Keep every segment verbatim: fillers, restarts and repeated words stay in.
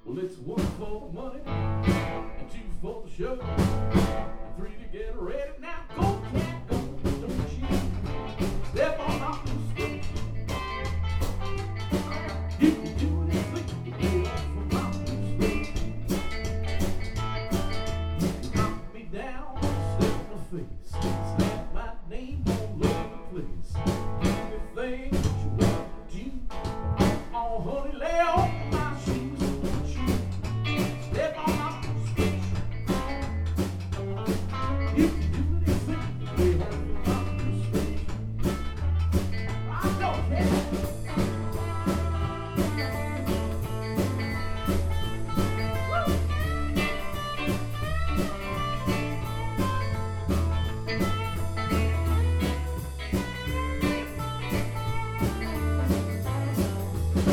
Well, it's one for the money, and two for the show, and three to get ready. Now go, cat, go, don't you step on my foot. You can do anything to get off of my foot. You can knock me down, step on my face, stamp my name all over the place. Anything that you want to do, oh honey, lay on my shoes. Step on my foot. You can do anything to get off of my foot. I know, man.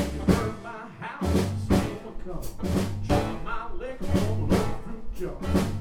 Burn my house, steal my car, drop my liquor on the fruit jar.